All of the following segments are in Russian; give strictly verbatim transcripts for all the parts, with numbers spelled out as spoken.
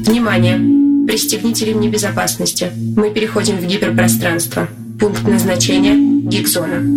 Внимание! Пристегните ремни безопасности. Мы переходим в гиперпространство. Пункт назначения – Гигзона.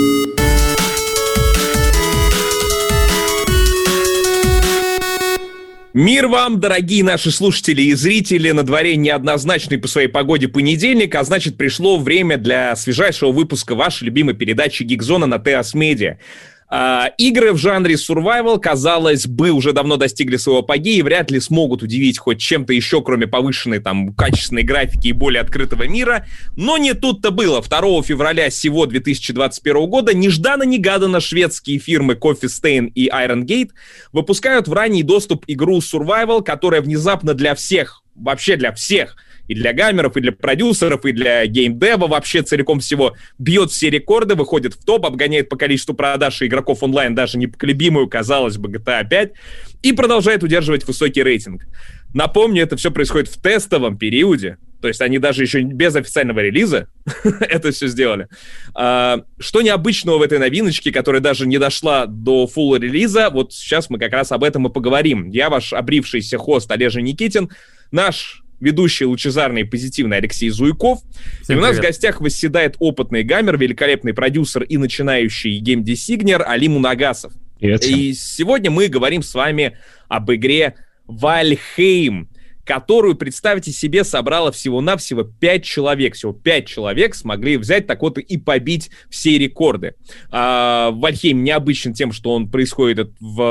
Мир вам, дорогие наши слушатели и зрители! На дворе неоднозначный по своей погоде понедельник, а значит, пришло время для свежайшего выпуска вашей любимой передачи «Гигзона» на ТС Медиа. А, игры в жанре survival, казалось бы, уже давно достигли своего апогея и вряд ли смогут удивить хоть чем-то еще, кроме повышенной там качественной графики и более открытого мира. Но не тут-то было. второго февраля сего две тысячи двадцать первого года нежданно-негаданно шведские фирмы Coffee Stain и Iron Gate выпускают в ранний доступ игру survival, которая внезапно для всех, вообще для всех, и для геймеров, и для продюсеров, и для геймдева вообще целиком всего бьет все рекорды, выходит в топ, обгоняет по количеству продаж и игроков онлайн даже непоколебимую, казалось бы, джи ти эй пять, и продолжает удерживать высокий рейтинг. Напомню, это все происходит в тестовом периоде, то есть они даже еще без официального релиза это все сделали. А, что необычного в этой новиночке, которая даже не дошла до фулл релиза, вот сейчас мы как раз об этом и поговорим. Я ваш обрившийся хост Олежа Никитин, наш ведущий лучезарный и позитивный Алексей Зуйков. Всем и у нас привет. В гостях восседает опытный геймер, великолепный продюсер и начинающий геймдесигнер Али Мунагасов. Привет всем. И сегодня мы говорим с вами об игре Valheim, которую, представьте себе, собрало всего-навсего пять человек. Всего пять человек смогли взять так вот и побить все рекорды. А, Valheim необычен тем, что он происходит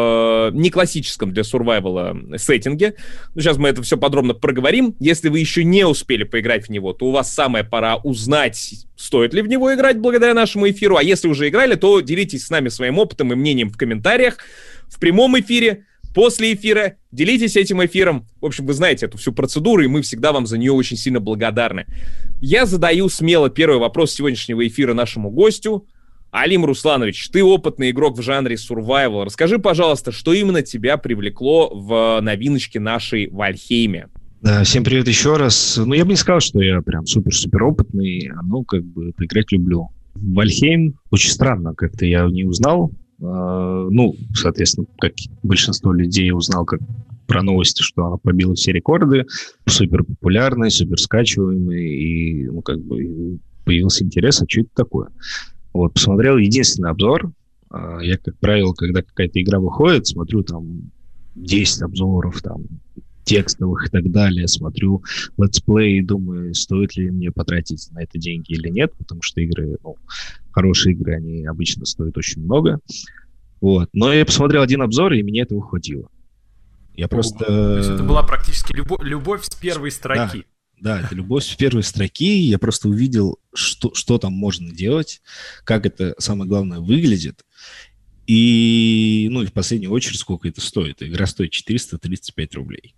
в не классическом для сурвайвала сеттинге. Ну, сейчас мы это все подробно проговорим. Если вы еще не успели поиграть в него, то у вас самая пора узнать, стоит ли в него играть благодаря нашему эфиру. А если уже играли, то делитесь с нами своим опытом и мнением в комментариях, в прямом эфире, после эфира, делитесь этим эфиром. В общем, вы знаете эту всю процедуру, и мы всегда вам за нее очень сильно благодарны. Я задаю смело первый вопрос сегодняшнего эфира нашему гостю. Алим Русланович, ты опытный игрок в жанре survival. Расскажи, пожалуйста, что именно тебя привлекло в новиночке нашей Valheim? Да, всем привет еще раз. Ну, я бы не сказал, что я прям супер-супер опытный, но как бы поиграть люблю. Valheim очень странно, как-то я не узнал. Uh, ну, соответственно, как большинство людей узнал как про новости, что она побила все рекорды, супер популярный, супер скачиваемый, и ну, как бы появился интерес, а что это такое? Вот, посмотрел единственный обзор. Uh, я, как правило, когда какая-то игра выходит, смотрю там десять обзоров, там, текстовых и так далее, смотрю летсплей и думаю, стоит ли мне потратить на это деньги или нет, потому что игры, ну, хорошие игры, они обычно стоят очень много. Вот. Но я посмотрел один обзор, и мне этого хватило. Я просто... То есть это была практически любовь, любовь с первой строки. Да, да, это любовь с первой строки. Я просто увидел, что, что там можно делать, как это, самое главное, выглядит. И, ну, и в последнюю очередь, сколько это стоит. Игра стоит четыреста тридцать пять рублей.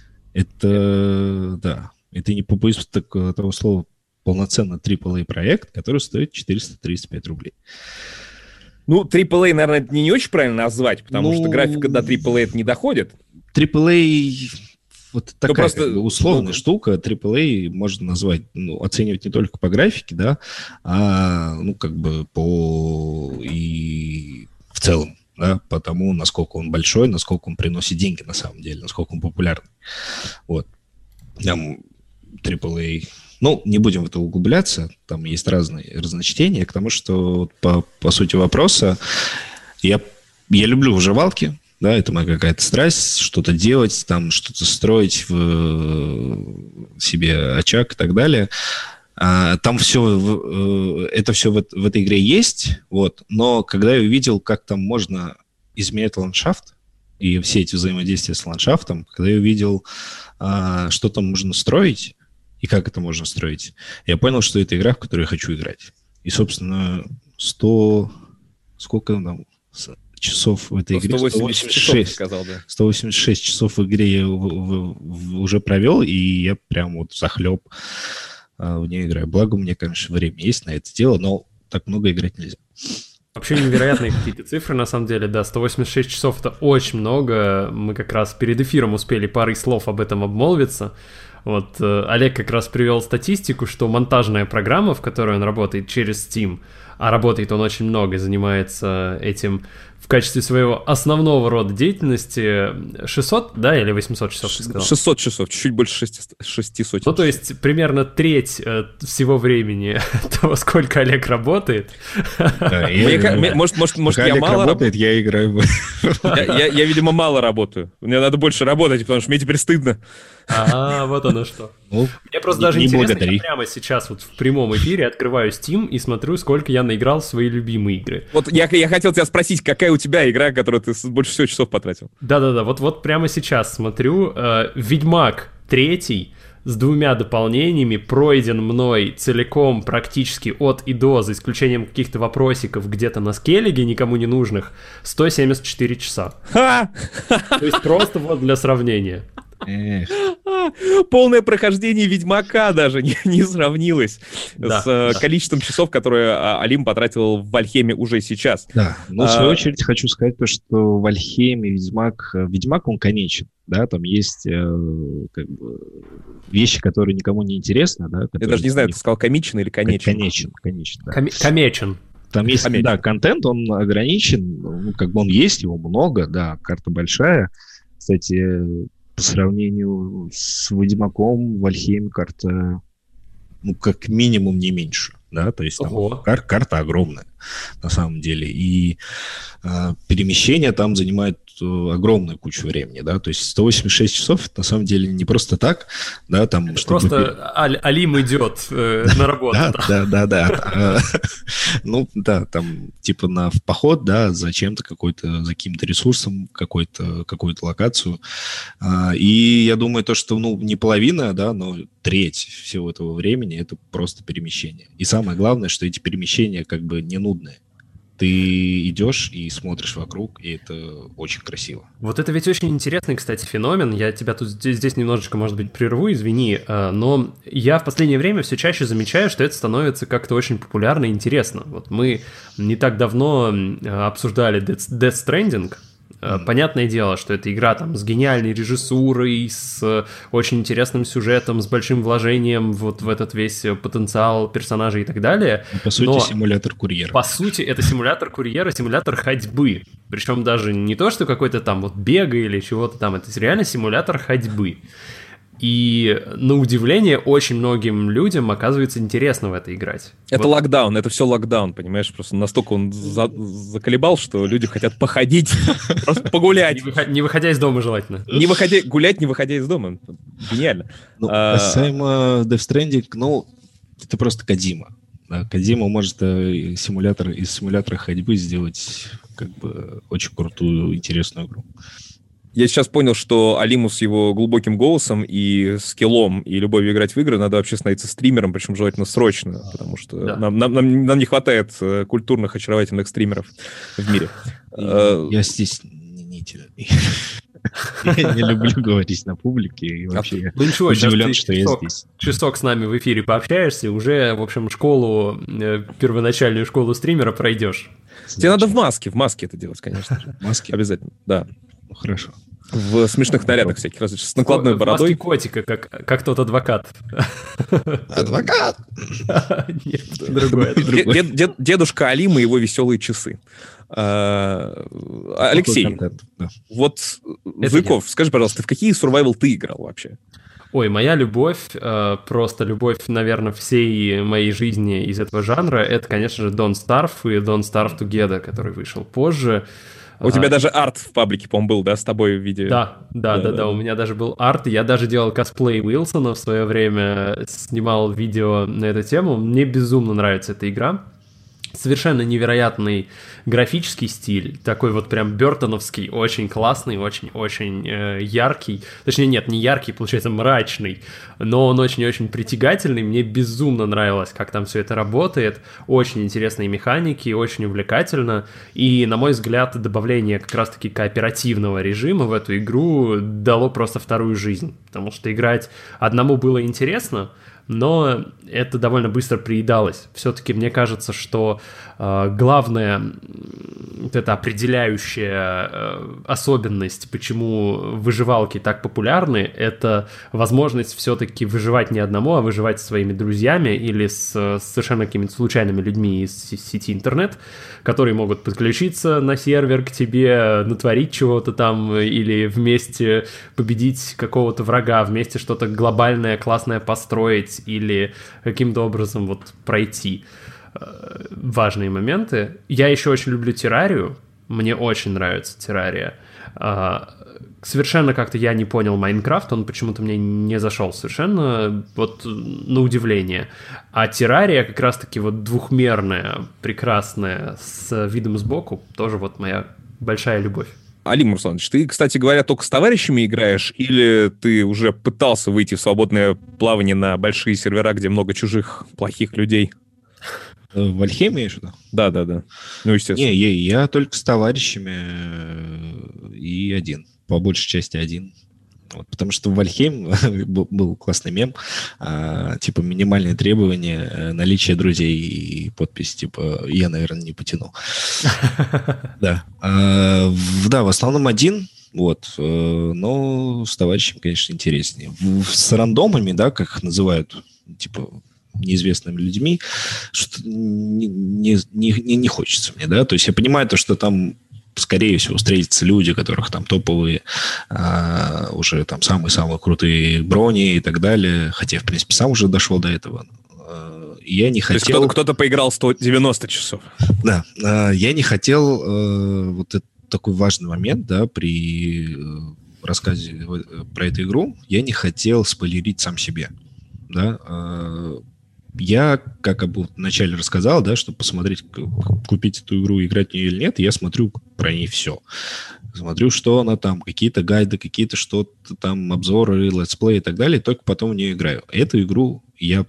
Это, да, это не побоюсь того слова, полноценный трипл эй проект, который стоит четыреста тридцать пять рублей. Ну, трипл эй, наверное, это не, не очень правильно назвать, потому ну, что графика до трипл эй это не доходит. трипл эй вот такая просто, как бы условная ну, штука. трипл эй можно назвать, ну, оценивать не только по графике, да, а, ну, как бы по и в целом. Да, по тому, насколько он большой, насколько он приносит деньги на самом деле, насколько он популярный. Вот. Там трипл эй... Ну, не будем в это углубляться, там есть разные разночтения, к тому, что по, по сути вопроса я, я люблю выживалки, да, это моя какая-то страсть, что-то делать, там что-то строить в себе очаг и так далее. Там все, это все в, в этой игре есть, вот, но когда я увидел, как там можно изменять ландшафт и все эти взаимодействия с ландшафтом, когда я увидел, что там можно строить и как это можно строить, я понял, что это игра, в которую я хочу играть. И, собственно, сто... Сколько там часов в этой игре? сто восемьдесят шесть, сказал, да. сто восемьдесят шесть часов в игре я в, в, в, уже провел, и я прям вот захлеб в нее играю. Благо, у меня, конечно, время есть на это дело, но так много играть нельзя. Вообще невероятные какие-то цифры, на самом деле, да, сто восемьдесят шесть часов — это очень много. Мы как раз перед эфиром успели парой слов об этом обмолвиться. Вот э, Олег как раз привел статистику, что монтажная программа, в которой он работает через Steam, а работает он очень много, занимается этим в качестве своего основного рода деятельности шестьсот, да, или восемьсот часов, ты сказал? шестьсот часов, чуть больше шестисот. Ну, то есть, примерно треть э, всего времени того, сколько Олег работает. Может, может, я мало работает, я играю. Я, видимо, мало работаю. Мне надо больше работать, потому что мне теперь стыдно. А, вот оно что. Мне просто даже интересно, я прямо сейчас вот в прямом эфире открываю Steam и смотрю, сколько я наиграл в свои любимые игры. Вот я, я хотел тебя спросить, какая у тебя игра, которую ты больше всего часов потратил? Да-да-да, вот, вот прямо сейчас смотрю. Э, Ведьмак третий с двумя дополнениями пройден мной целиком практически от и до, за исключением каких-то вопросиков где-то на скеллиге, никому не нужных, сто семьдесят четыре часа. Ха! То есть просто вот для сравнения. Эх. Полное прохождение Ведьмака даже не, не сравнилось да, с э, да. количеством часов, которые Алим потратил в Вальхейме уже сейчас. Да, но в свою а... очередь хочу сказать то, что в Вальхейме Ведьмак, Ведьмак он конечен, да, там есть э, как бы вещи, которые никому не интересны, да. Я даже не знаю, не... ты сказал комичен или конечен? Конечен, конечен, да. Коми- комечен. Там есть, комечен. Да, контент, он ограничен, ну, как бы он есть, его много, да, карта большая. Кстати, по сравнению с Ведьмаком, Вальхейм карта, ну, как минимум не меньше, да, то есть там кар- карта огромная на самом деле, и э, перемещение там занимает э, огромную кучу времени, да, то есть сто восемьдесят шесть часов это на самом деле не просто так, да, там... Это чтобы... Просто Аль- Алим идет э, на работу. Да, да, да, ну, да, там, типа на в поход, да, зачем-то какой-то, за каким-то ресурсом, какой-то, какую-то локацию, и я думаю, то, что, ну, не половина, да, но треть всего этого времени это просто перемещение. И самое главное, что эти перемещения как бы не нудные. Ты идешь и смотришь вокруг, и это очень красиво. Вот это ведь очень интересный, кстати, феномен. Я тебя тут здесь, здесь немножечко, может быть, прерву, извини, но я в последнее время все чаще замечаю, что это становится как-то очень популярно и интересно. Вот мы не так давно обсуждали Death Stranding. Mm-hmm. Понятное дело, что это игра там с гениальной режиссурой, с очень интересным сюжетом, с большим вложением вот в этот весь потенциал персонажей и так далее. По сути, но, симулятор курьера. По сути, это симулятор курьера, симулятор ходьбы. Причем даже не то, что какой-то там вот бега или чего-то там, это реально симулятор ходьбы. И, на удивление, очень многим людям оказывается интересно в это играть. Это вот. Локдаун, это все локдаун, понимаешь? Просто настолько он за- заколебал, что люди хотят походить, просто погулять. Не, выход- не выходя из дома желательно. Не выходя, гулять, не выходя из дома. Гениально. Ну, а... Касаемо Death Stranding, ну, это просто Кодзима. Да, Кодзима может э, симулятор, из симулятора ходьбы сделать как бы очень крутую, интересную игру. Я сейчас понял, что Алиму с его глубоким голосом и скиллом, и любовью играть в игры надо вообще становиться стримером, причем желательно срочно, потому что да. нам, нам, нам, нам не хватает культурных, очаровательных стримеров в мире. Я здесь не Я не люблю говорить на публике, и вообще ну ничего, удивлен, что я здесь. Часок с нами в эфире пообщаешься, уже, в общем, школу, первоначальную школу стримера пройдешь. Тебе надо в маске, в маске это делать, конечно же. В маске? Обязательно, да. Ну, хорошо. В смешных нарядах всяких различных, с накладной бородой. В маске котика, как, как тот адвокат. Адвокат? Нет, другой. Дед, дед, дедушка Алим и его веселые часы. А, Алексей, контент, да. Вот, это Зуйков, нет. Скажи, пожалуйста, в какие survival ты играл вообще? Ой, моя любовь, просто любовь, наверное, всей моей жизни из этого жанра, это, конечно же, Don't Starve и Don't Starve Together, который вышел позже. У а, тебя даже арт в паблике, по-моему, был, да, с тобой в видео? Да, да, да, да, да, у меня даже был арт, я даже делал косплей Уилсона в свое время, снимал видео на эту тему, мне безумно нравится эта игра. Совершенно невероятный графический стиль, такой вот прям бёртоновский, очень классный, очень-очень э, яркий. Точнее, нет, не яркий, получается мрачный, но он очень-очень притягательный. Мне безумно нравилось, как там все это работает. Очень интересные механики, очень увлекательно. И, на мой взгляд, добавление как раз-таки кооперативного режима в эту игру дало просто вторую жизнь. Потому что играть одному было интересно, но это довольно быстро приедалось. Все-таки мне кажется, что э, главная вот эта определяющая э, особенность, почему выживалки так популярны, это возможность все-таки выживать не одному, а выживать со своими друзьями или с, с совершенно какими-то случайными людьми из сети интернет, которые могут подключиться на сервер к тебе, натворить чего-то там или вместе победить какого-то врага, вместе что-то глобальное, классное построить или каким-то образом вот пройти э, важные моменты. Я еще очень люблю террарию, мне очень нравится террария. Э, совершенно как-то я не понял Майнкрафт, он почему-то мне не зашел совершенно, вот на удивление. А террария как раз-таки вот двухмерная, прекрасная, с видом сбоку, тоже вот моя большая любовь. Алим Русланович, ты, кстати говоря, только с товарищами играешь, или ты уже пытался выйти в свободное плавание на большие сервера, где много чужих плохих людей? В Альхе имеешь в виду? Да, да, да. Ну, естественно. Не, я, я только с товарищами и один. По большей части один. Вот, потому что в Вальхейм был классный мем, а, типа минимальные требования, наличие друзей и подпись, типа я, наверное, не потяну. Да. Да, в основном один, вот, но с товарищем, конечно, интереснее. С рандомами, да, как их называют, типа неизвестными людьми, что не, не, не, не хочется мне, да, то есть я понимаю то, что там скорее всего, встретятся люди, которых там топовые, а, уже там самые-самые крутые брони и так далее. Хотя, в принципе, сам уже дошел до этого. А, я не хотел... То есть кто-то, кто-то поиграл сто девяносто часов. Да. А, я не хотел... А, вот это такой важный момент, да, при рассказе про эту игру. Я не хотел спойлерить сам себе. Да. А, я, как вначале рассказал, да, чтобы посмотреть, купить эту игру, играть в нее или нет, я смотрю про нее все. Смотрю, что она там, какие-то гайды, какие-то что-то там, обзоры, летсплей и так далее, только потом в нее играю. Эту игру я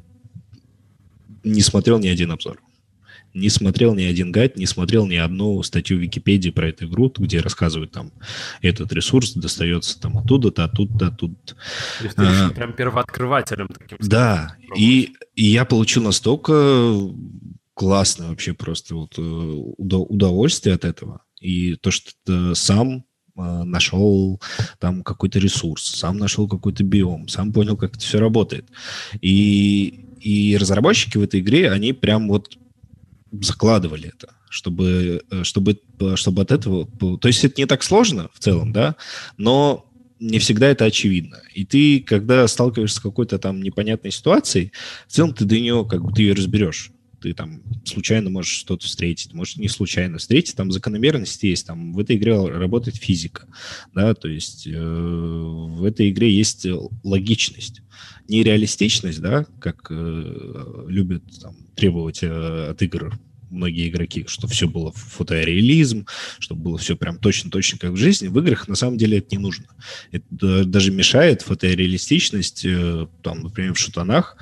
не смотрел ни один обзор. Не смотрел ни один гайд, не смотрел ни одну статью в Википедии про эту игру, где рассказывают там, этот ресурс достается там оттуда-то, оттуда-то, оттуда-то. То есть ты а, еще прям первооткрывателем таким. Да, и, и я получил настолько классное вообще просто вот удовольствие от этого. И то, что ты сам нашел там какой-то ресурс, сам нашел какой-то биом, сам понял, как это все работает. И, и разработчики в этой игре, они прям вот закладывали это, чтобы, чтобы, чтобы от этого... То есть это не так сложно в целом, да, но не всегда это очевидно. И ты, когда сталкиваешься с какой-то там непонятной ситуацией, в целом ты до нее, как бы, ты ее разберешь. Ты там случайно можешь что-то встретить, можешь не случайно встретить, там закономерности есть, там в этой игре работает физика, да, то есть э, в этой игре есть логичность. Не реалистичность, да, как э, любят там, требовать э, от игр многие игроки, что все было фотореализм, чтобы было все прям точно-точно как в жизни. В играх на самом деле это не нужно. Это даже мешает фотореалистичность, э, там, например, в шутанах.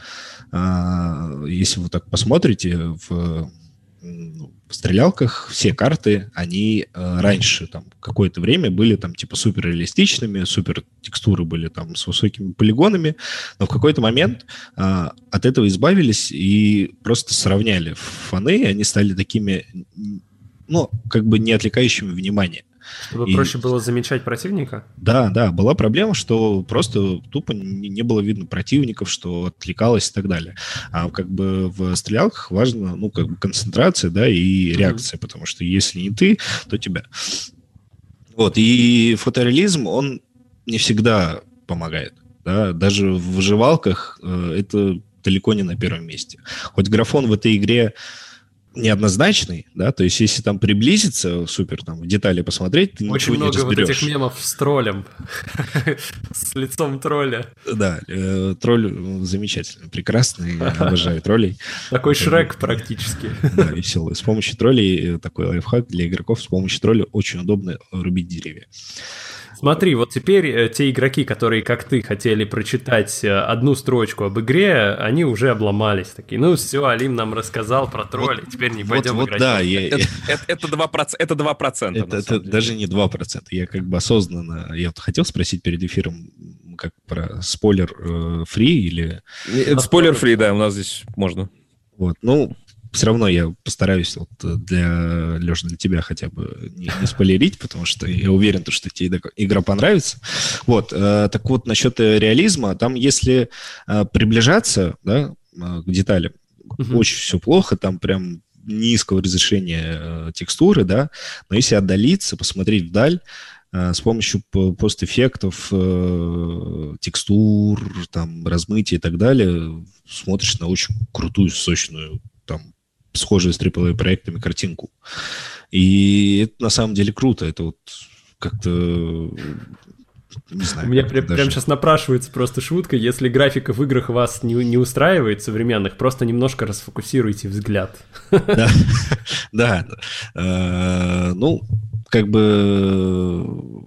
Э, если вы так посмотрите, в, в стрелялках все карты, они э, раньше там какое-то время были там типа суперреалистичными, супер текстуры были там с высокими полигонами, но в какой-то момент э, от этого избавились и просто сравняли фоны, и они стали такими, ну, как бы не отвлекающими внимание. Чтобы и... проще было замечать противника? Да, да, была проблема, что просто тупо не, не было видно противников, что отвлекалось и так далее. А как бы в стрелялках важно, ну, как бы концентрация, да, и реакция, mm-hmm. потому что если не ты, то тебя. Вот, и фотореализм, он не всегда помогает, да, даже в выживалках э, это далеко не на первом месте. Хоть графон в этой игре неоднозначный, да, то есть если там приблизиться, супер, там, в детали посмотреть, ты очень ничего не разберешь. Очень много вот этих мемов с троллем, с лицом тролля. Да, э, тролль замечательный, прекрасный, обожаю троллей. Такой Шрек практически. Да, веселый. С помощью троллей, такой лайфхак для игроков, с помощью тролля очень удобно рубить деревья. Смотри, вот теперь э, те игроки, которые, как ты, хотели прочитать э, одну строчку об игре, они уже обломались. Такие, ну все, Алим нам рассказал про тролли, вот, теперь не пойдем вот, играть. Вот, да, я, это, это, это два процента. Это, два процента, это, это даже не два процента. Я как бы осознанно... Я вот хотел спросить перед эфиром, как про спойлер-фри э, или... Спойлер-фри, да, у нас здесь можно. Вот, ну... Все равно я постараюсь вот для, Леша, для тебя хотя бы не, не спойлерить, потому что я уверен, что тебе игра понравится. Вот, э, так вот, насчет реализма, там если э, приближаться, да, к деталям, uh-huh. очень все плохо, там прям низкого разрешения э, текстуры, да, но если отдалиться, посмотреть вдаль, э, с помощью постэффектов, э, текстур, там, размытия и так далее, смотришь на очень крутую, сочную, там, схожие с эй эй эй-проектами картинку. И это на самом деле круто. Это вот как-то... Не знаю. У меня прям, даже... прям сейчас напрашивается просто шутка. Если графика в играх вас не, не устраивает, современных, просто немножко расфокусируйте взгляд. Да, да. Ну, как бы...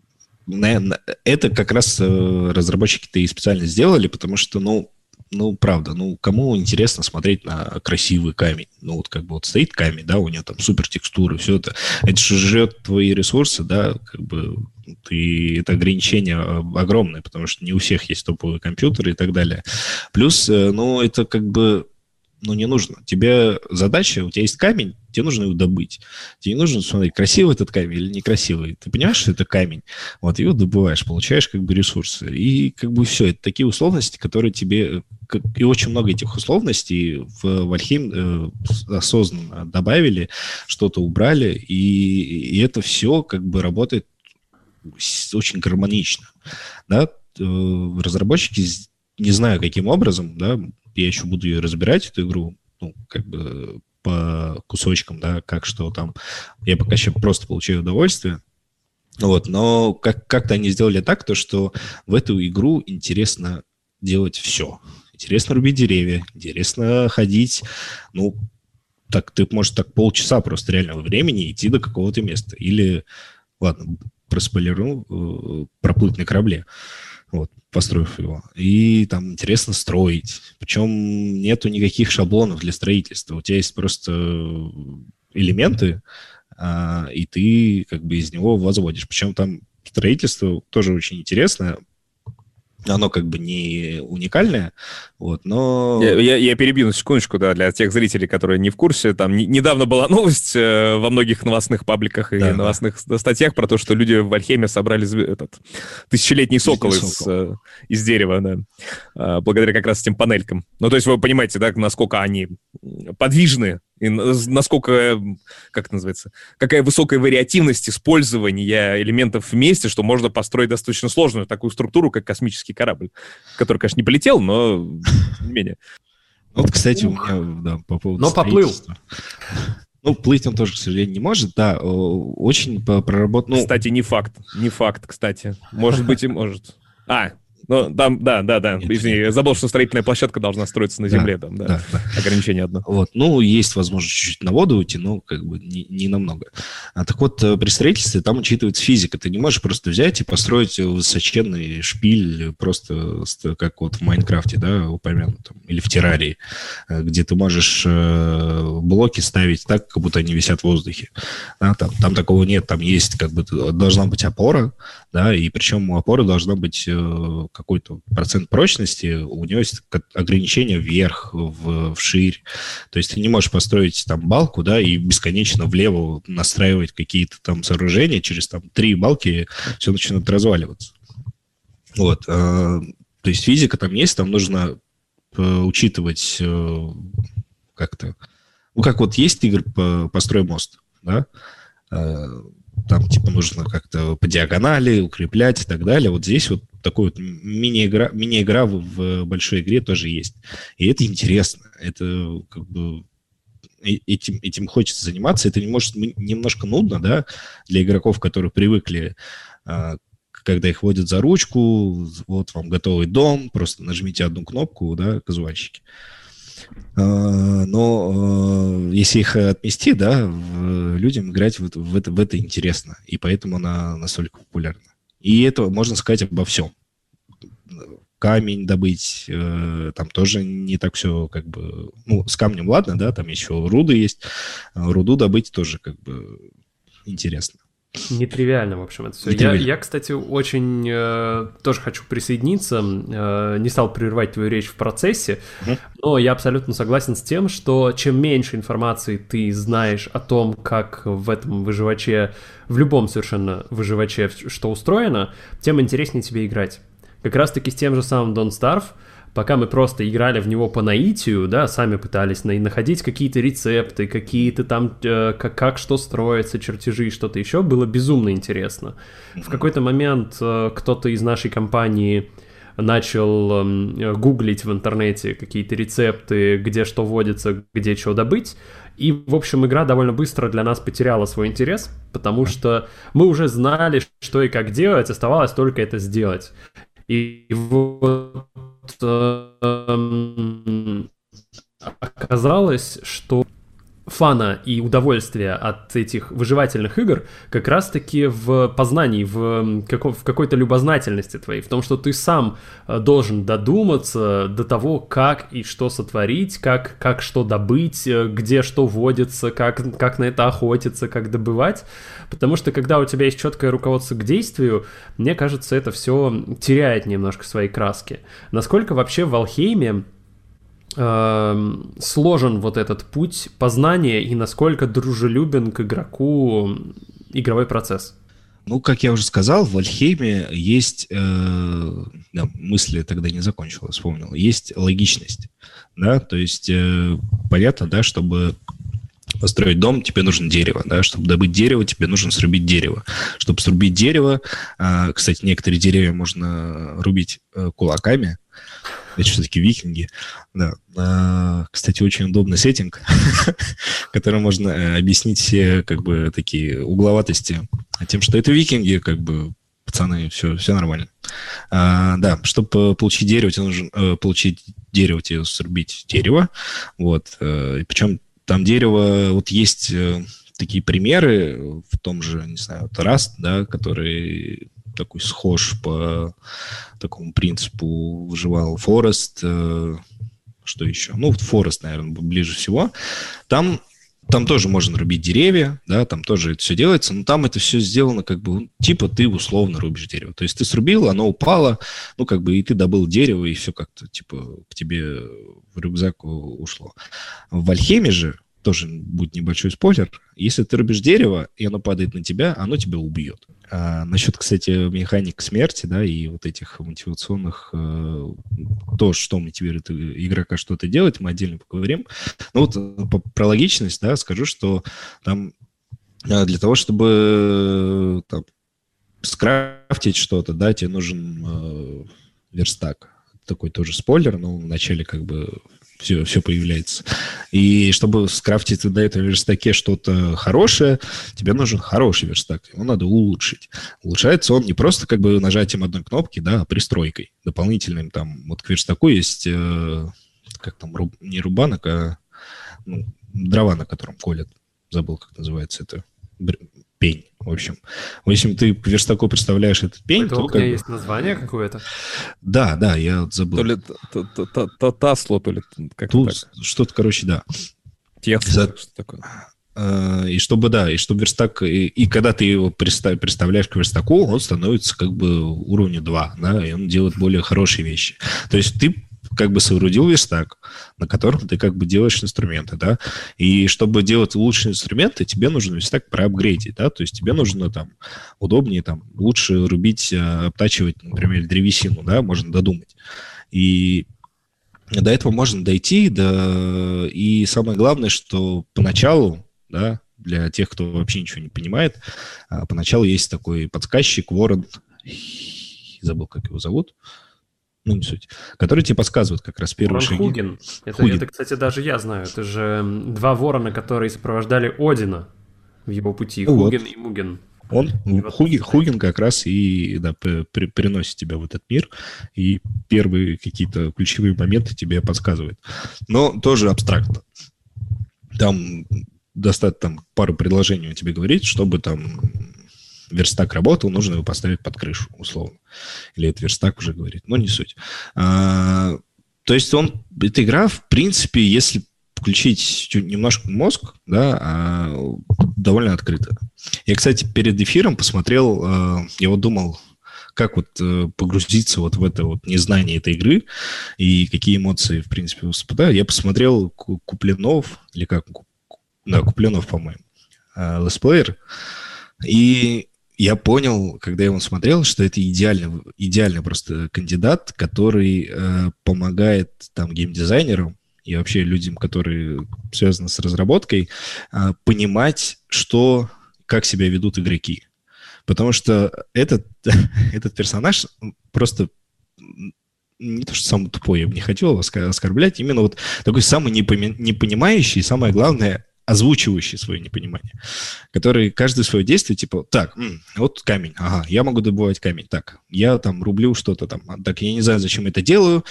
Это как раз разработчики-то и специально сделали, потому что, ну, Ну, правда, ну, кому интересно смотреть на красивый камень? Ну, вот как бы вот стоит камень, да, у него там супер текстуры, все это. Это же жрет твои ресурсы, да, как бы, и это ограничение огромное, потому что не у всех есть топовые компьютеры и так далее. Плюс, ну, это как бы, ну, не нужно. Тебе задача, у тебя есть камень, тебе нужно его добыть. Тебе не нужно смотреть, красивый этот камень или некрасивый. Ты понимаешь, что это камень? Вот, его добываешь, получаешь как бы ресурсы. И как бы все. Это такие условности, которые тебе... И очень много этих условностей в Valheim э, осознанно добавили, что-то убрали, и, и это все как бы работает очень гармонично. Да? Разработчики, не знаю каким образом, да, я еще буду ее разбирать, эту игру, ну, как бы по кусочкам, да, как что там. Я пока еще просто получаю удовольствие. Вот, но как- как-то они сделали так, то, что в эту игру интересно делать все. Интересно рубить деревья, интересно ходить, ну, так ты можешь так полчаса просто реального времени идти до какого-то места. Или, ладно, проспойлерну, э, проплыть на корабле, вот, построив его. И там интересно строить. Причем нету никаких шаблонов для строительства. У тебя есть просто элементы, а, и ты как бы из него возводишь. Причем там строительство тоже очень интересное. Оно как бы не уникальное, вот, но... Я, я, я перебью на секундочку, да, для тех зрителей, которые не в курсе. Там не, недавно была новость э, во многих новостных пабликах и да, новостных да. статьях про то, что люди в Вальхейме собрали этот тысячелетний сокол, из, сокол. Э, из дерева, да, э, благодаря как раз этим панелькам. Ну, то есть вы понимаете, да, насколько они подвижны, и насколько, как это называется, какая высокая вариативность использования элементов вместе, что можно построить достаточно сложную такую структуру, как космический корабль, который, конечно, не полетел, но тем не менее. Вот, кстати, у меня, да, по поводу Но поплыл. Ну, плыть он тоже, к сожалению, не может, да, очень проработан... Кстати, не факт, не факт, кстати. Может быть и может. А, ну, там, да, да, да, нет, извини, нет. Я забыл, что строительная площадка должна строиться на земле, да, там, да, да, да. Ограничение одно. Вот, ну, есть возможность чуть-чуть на воду уйти, но как бы не, не намного. А так вот, при строительстве там учитывается физика, ты не можешь просто взять и построить высоченный шпиль просто как вот в Майнкрафте, да, упомянутом, или в Террарии, где ты можешь блоки ставить так, как будто они висят в воздухе. Да, там, там такого нет, там есть как бы, должна быть опора, да, и причем у опоры должна быть какой-то процент прочности, у него есть ограничение вверх, в, вширь. То есть ты не можешь построить там балку, да, и бесконечно влево настраивать какие-то там сооружения, через там три балки все начинает разваливаться. Вот. То есть физика там есть, там нужно учитывать как-то... Ну, как вот есть игры по «Построй мост», да, там типа нужно как-то по диагонали укреплять и так далее. Вот здесь вот такой вот мини-игра, мини-игра в, в большой игре тоже есть. И это интересно. Это как бы этим, этим хочется заниматься. Это не может немножко нудно, да, для игроков, которые привыкли, когда их водят за ручку, вот вам готовый дом, просто нажмите одну кнопку, да, казуальщики. Но если их отмести, да, людям играть в это, в это, в это интересно. И поэтому она настолько популярна. И это можно сказать обо всем. Камень добыть, э, там тоже не так все как бы... Ну, с камнем ладно, да, там еще руды есть. Руду добыть тоже как бы интересно. Нетривиально, в общем, это все. Я, я, кстати, очень э, тоже хочу присоединиться, э, не стал прерывать твою речь в процессе, uh-huh. но я абсолютно согласен с тем, что чем меньше информации ты знаешь о том, как в этом выживаче, в любом совершенно выживаче что устроено, тем интереснее тебе играть. Как раз-таки с тем же самым Don't Starve, пока мы просто играли в него по наитию, да, сами пытались на- находить какие-то рецепты, какие-то там, э, как, как что строится, чертежи и что-то еще, было безумно интересно. В какой-то момент э, кто-то из нашей компании начал э, гуглить в интернете какие-то рецепты, где что водится, где что добыть, и, в общем, игра довольно быстро для нас потеряла свой интерес, потому что мы уже знали, что и как делать, оставалось только это сделать. И вот оказалось, что фана и удовольствия от этих выживательных игр как раз-таки в познании, в, како- в какой-то любознательности твоей, в том, что ты сам должен додуматься до того, как и что сотворить, как, как что добыть, где что водится, как, как на это охотиться, как добывать. Потому что когда у тебя есть четкое руководство к действию, мне кажется, это все теряет немножко свои краски. Насколько вообще в Valheim сложен вот этот путь познания и насколько дружелюбен к игроку игровой процесс? Ну, как я уже сказал, в Valheim есть, э, да, мысли тогда не закончил, вспомнил, есть логичность, да, то есть э, понятно, да, чтобы построить дом, тебе нужно дерево, да, чтобы добыть дерево, тебе нужно срубить дерево. Чтобы срубить дерево, э, кстати, некоторые деревья можно рубить э, кулаками, это все-таки викинги. Да. А, кстати, очень удобный сеттинг, который можно объяснить все как бы такие угловатости тем, что это викинги, как бы, пацаны, все, все нормально. А, да, чтобы получить дерево, тебе нужно э, получить дерево, тебе срубить дерево. Вот. Э, причем там дерево, вот есть э, такие примеры в том же, не знаю, Rust, да, который такой схож по такому принципу выживал. Forest, э, что еще? Ну, Forest, наверное, ближе всего. Там, там тоже можно рубить деревья, да, там тоже это все делается, но там это все сделано как бы, ну, типа ты условно рубишь дерево. То есть ты срубил, оно упало, ну, как бы и ты добыл дерево, и все как-то, типа, к тебе в рюкзак ушло. В Valheim же тоже будет небольшой спойлер. Если ты рубишь дерево, и оно падает на тебя, оно тебя убьет. А насчет, кстати, механик смерти, да, и вот этих мотивационных, э, то, что мотивирует игрока что-то делать, мы отдельно поговорим. Ну вот по, про логичность, да, скажу, что там для того, чтобы там, скрафтить что-то, да, тебе нужен э, верстак. Такой тоже спойлер, но вначале как бы все, все появляется. И чтобы скрафтить на этом верстаке что-то хорошее, тебе нужен хороший верстак. Его надо улучшить. Улучшается он не просто как бы нажатием одной кнопки, да, а пристройкой. Дополнительным там, вот к верстаку есть, э, как там, руб, не рубанок, а ну, дрова, на котором колят. Забыл, как называется это. Пень, в общем. Если ты к верстаку представляешь этот пень, это то... у меня есть название какое-то? Да, да, я вот забыл. То ли Тасло, то ли как-то так. Что-то, короче, да. Тесло, что такое. И чтобы, да, и чтобы верстак... И, и когда ты его представляешь к верстаку, он становится как бы уровня два, да, и он делает более хорошие вещи. То есть ты как бы соорудил верстак, на котором ты как бы делаешь инструменты, да, и чтобы делать лучшие инструменты, тебе нужно верстак проапгрейдить, да, то есть тебе нужно там удобнее, там, лучше рубить, обтачивать, например, древесину, да, можно додумать. И до этого можно дойти, да, и самое главное, что поначалу, да, для тех, кто вообще ничего не понимает, поначалу есть такой подсказчик, Ворон, забыл, как его зовут, ну, не суть, который тебе подсказывает как раз первые шаги. Хугин. Это, Хугин. Это, кстати, даже я знаю. Это же два ворона, которые сопровождали Одина в его пути. Ну Хугин вот. И Муген. Он, Хугин, Хугин как раз и да, при, приносит тебя в этот мир, и первые какие-то ключевые моменты тебе подсказывает. Но тоже абстрактно. Там достаточно там, пару предложений он тебе говорит, чтобы там верстак работал, нужно его поставить под крышу, условно. Или это верстак уже говорит, но не суть. А, то есть он, эта игра, в принципе, если включить немножко мозг, да, а, довольно открыта. Я, кстати, перед эфиром посмотрел, а, я вот думал, как вот а, погрузиться вот в это вот незнание этой игры и какие эмоции, в принципе, воспитаю. Я посмотрел Куплинов, или как, да, Куплинов, по-моему, летсплеер, и я понял, когда я его смотрел, что это идеальный, идеальный просто кандидат, который э, помогает там геймдизайнерам и вообще людям, которые связаны с разработкой, э, понимать, что, как себя ведут игроки. Потому что этот, этот персонаж просто не то, что самый тупой, я бы не хотел его оскорблять, именно вот такой самый непоми- непонимающий, и самое главное, озвучивающий свое непонимание, который каждое свое действие, типа, так, м, вот камень, ага, я могу добывать камень, так, я там рублю что-то там, так, я не знаю, зачем это делаю,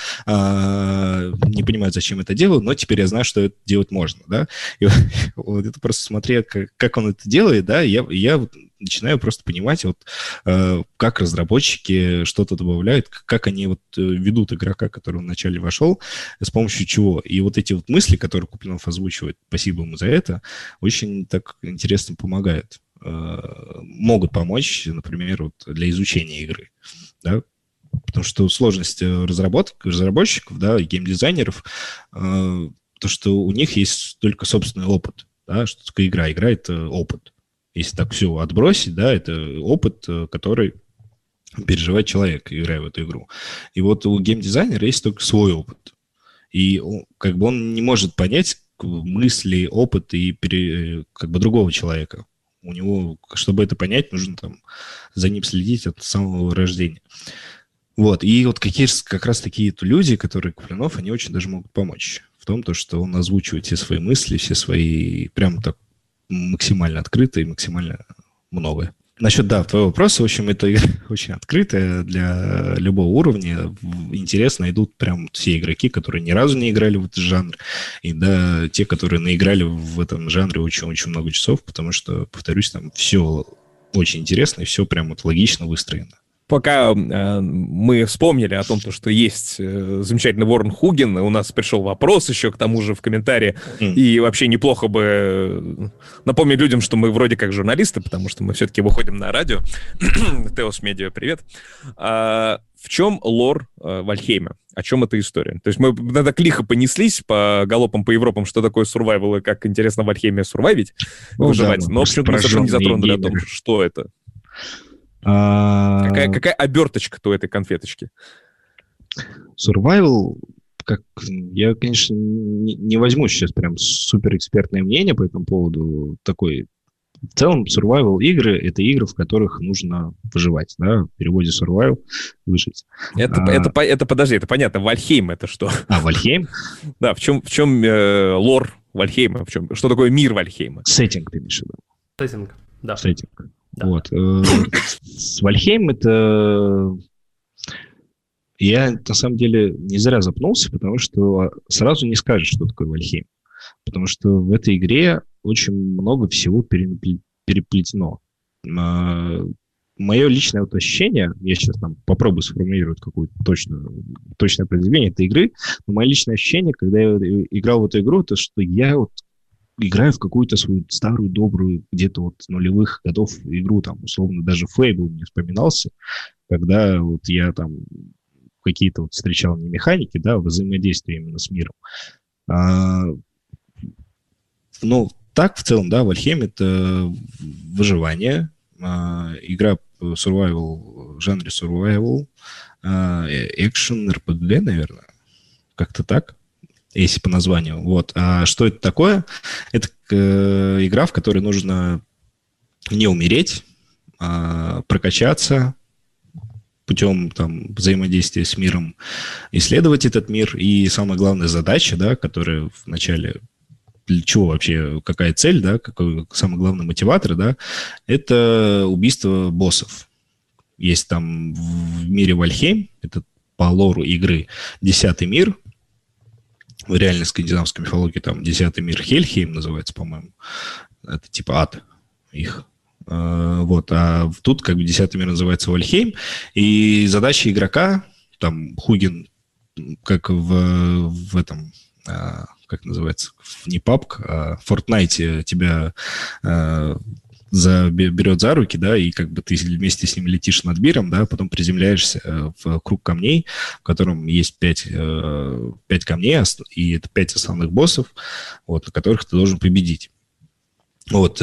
а, не понимаю, зачем это делаю, но теперь я знаю, что это делать можно, да, и вот это просто смотря, как, как он это делает, да, я, я начинаю просто понимать, вот, э, как разработчики что-то добавляют, как они вот ведут игрока, который вначале вошел, с помощью чего. И вот эти вот мысли, которые Куплинов озвучивает, спасибо ему за это, очень так интересно помогают. Э, могут помочь, например, вот для изучения игры, да, потому что сложность разработок, разработчиков, да, и геймдизайнеров, э, то, что у них есть только собственный опыт, да, что такое игра. Игра — это опыт. Если так все отбросить, да, это опыт, который переживает человек, играя в эту игру. И вот у геймдизайнера есть только свой опыт. И он, как бы он не может понять мысли, опыт и пере, как бы другого человека. У него, чтобы это понять, нужно там за ним следить от самого рождения. Вот. И вот какие, как раз такие люди, которые Куплинов, они очень даже могут помочь в том, то, что он озвучивает все свои мысли, все свои прям так максимально открыто и максимально много. Насчет, да, твоего вопроса, в общем, это очень открытая для любого уровня. Интересно идут прям все игроки, которые ни разу не играли в этот жанр, и да, те, которые наиграли в этом жанре очень-очень много часов, потому что, повторюсь, там все очень интересно и все прям вот логично выстроено. Пока э, мы вспомнили о том, что есть э, замечательный Ворон Хуген, у нас пришел вопрос еще к тому же в комментарии, mm. и вообще неплохо бы напомнить людям, что мы вроде как журналисты, потому что мы все-таки выходим на радио. Теос Медиа, привет. А, в чем лор э, Вальхейма? О чем эта история? То есть мы так лихо понеслись по галопам по Европам, что такое сурвайвал и как интересно в Вальхейме сурвайвить, ну, выживать, да, но почему-то мы совершенно не затронули о том, что это. А... Какая, какая оберточка-то у этой конфеточки? Survival, как я, конечно, не, не возьму сейчас прям суперэкспертное мнение по этому поводу. Такой, в целом, survival игры — это игры, в которых нужно выживать, да, в переводе survival — выжить. Это, а... это, это, подожди, это понятно. Вальхейм — это что? А, Вальхейм? Да, в чем, в чем э, лор Вальхейма? В чем, что такое мир Вальхейма? Сеттинг, ты имеешь в виду? Сеттинг, да. Сеттинг. Да. Вот. С Вальхейм это... Я, на самом деле, не зря запнулся, потому что сразу не скажешь, что такое Вальхейм. Потому что в этой игре очень много всего переплетено. Мое личное вот ощущение, я сейчас там попробую сформулировать какое-то точное, точное определение этой игры, но мое личное ощущение, когда я играл в эту игру, то что я вот играю в какую-то свою старую, добрую, где-то вот нулевых годов игру, там, условно, даже Fable мне вспоминался, когда вот я там какие-то вот встречал не механики, да, а взаимодействие именно с миром. А, ну, так, в целом, да, Вальхейм — это выживание, а, игра survival, в жанре survival, а, экшен, эр пи джи, наверное, как-то так. Если по названию. Вот. А что это такое? Это э, игра, в которой нужно не умереть, а прокачаться путем там, взаимодействия с миром, исследовать этот мир. И самая главная задача, да, которая в начале, для чего вообще, какая цель, да, какой самый главный мотиватор, да, это убийство боссов. Есть там в мире Вальхейм, это по лору игры десятый мир. В реальной скандинавской мифологии там десятый мир Хельхейм называется, по-моему. Это типа ад их. Вот, а тут как бы десятый мир называется Вальхейм, и задача игрока, там, Хугин, как в, в этом, как называется, не пабг, а в Fortnite тебя за, берет за руки, да, и как бы ты вместе с ним летишь над миром, да, потом приземляешься в круг камней, в котором есть пять, пять камней, и это пять основных боссов, вот, на которых ты должен победить. Вот,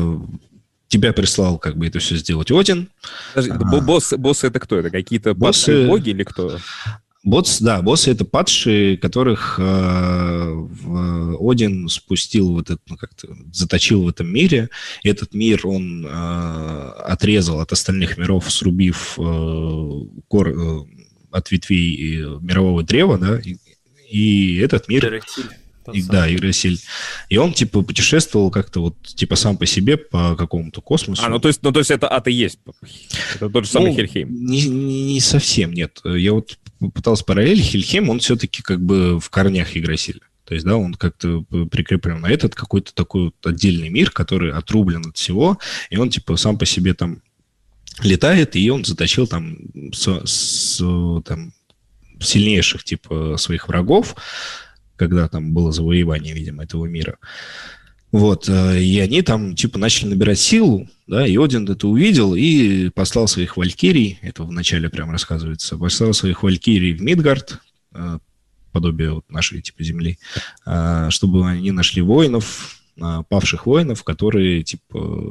тебя прислал как бы это все сделать Один. Подожди, а, боссы, боссы это кто? Это какие-то боссы боги или кто? Босс, да, боссы это падшие, которых э, Один спустил вот это, ну, как-то заточил в этом мире. Этот мир он э, отрезал от остальных миров, срубив э, кор, э, от ветвей мирового древа, да, и, и этот мир... И, да, Игдрасиль. И он, типа, путешествовал как-то вот, типа, сам по себе по какому-то космосу. А, ну то есть, ну, то есть это ад и есть. Это тот же самый ну, Хельхейм. Не, не совсем, нет. Я вот пытался параллелить. Хельхейм, он все-таки как бы в корнях Игдрасиля. То есть, да, он как-то прикреплен на этот какой-то такой вот отдельный мир, который отрублен от всего, и он, типа, сам по себе там летает, и он заточил там, с, с, там сильнейших, типа, своих врагов, когда там было завоевание, видимо, этого мира. Вот, и они там, типа, начали набирать силу, да, и Один это увидел и послал своих валькирий, это вначале прям рассказывается, послал своих валькирий в Мидгард, подобие вот нашей, типа, земли, чтобы они нашли воинов, павших воинов, которые, типа,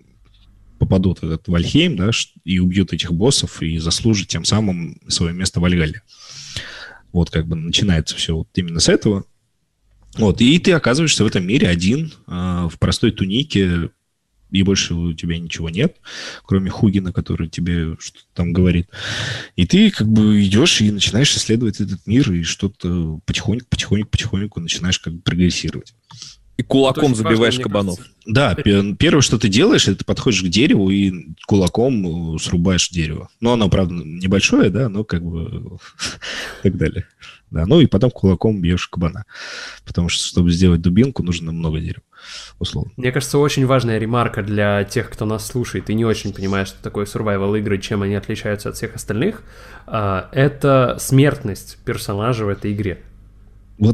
попадут в этот Вальхейм, да, и убьют этих боссов, и заслужат тем самым свое место в Вальгалле. Вот как бы начинается все вот именно с этого. Вот, и ты оказываешься в этом мире один, э, в простой тунике, и больше у тебя ничего нет, кроме Хугина, который тебе что-то там говорит. И ты как бы идешь и начинаешь исследовать этот мир, и что-то потихоньку, потихоньку, потихоньку начинаешь как бы прогрессировать. И кулаком забиваешь кабанов. Да, первое, что ты делаешь, это ты подходишь к дереву и кулаком срубаешь дерево. Ну, оно, правда, небольшое, да, но как бы так далее. Да, ну и потом кулаком бьешь кабана. Потому что, чтобы сделать дубинку, нужно много дерева, условно. Мне кажется, очень важная ремарка для тех, кто нас слушает и не очень понимает, что такое survival игры, чем они отличаются от всех остальных, это смертность персонажа в этой игре. Вот,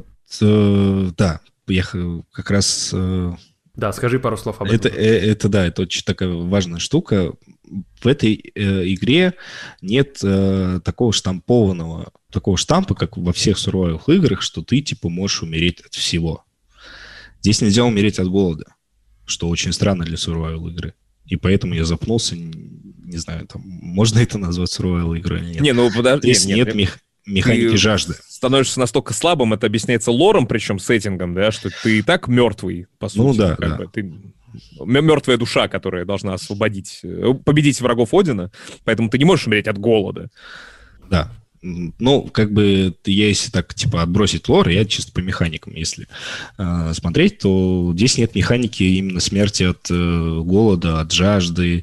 да. Я как раз... Да, скажи пару слов об это, этом. Это, это, да, это очень такая важная штука. В этой э, игре нет э, такого штампованного, такого штампа, как во всех survival играх, что ты, типа, можешь умереть от всего. Здесь нельзя умереть от голода, что очень странно для survival игры. И поэтому я запнулся, не знаю, там, можно это назвать survival игрой или нет. Не, ну подожди. Здесь нет, нет, нет. Мех... механики ты жажды. Становишься настолько слабым, это объясняется лором, причем сеттингом, да, что ты и так мертвый, по сути. Ну да, как да. бы, ты мертвая душа, которая должна освободить, победить врагов Одина, поэтому ты не можешь умереть от голода. Да. Ну, как бы, я если так, типа, отбросить лор, я чисто по механикам, если э, смотреть, то здесь нет механики именно смерти от э, голода, от жажды,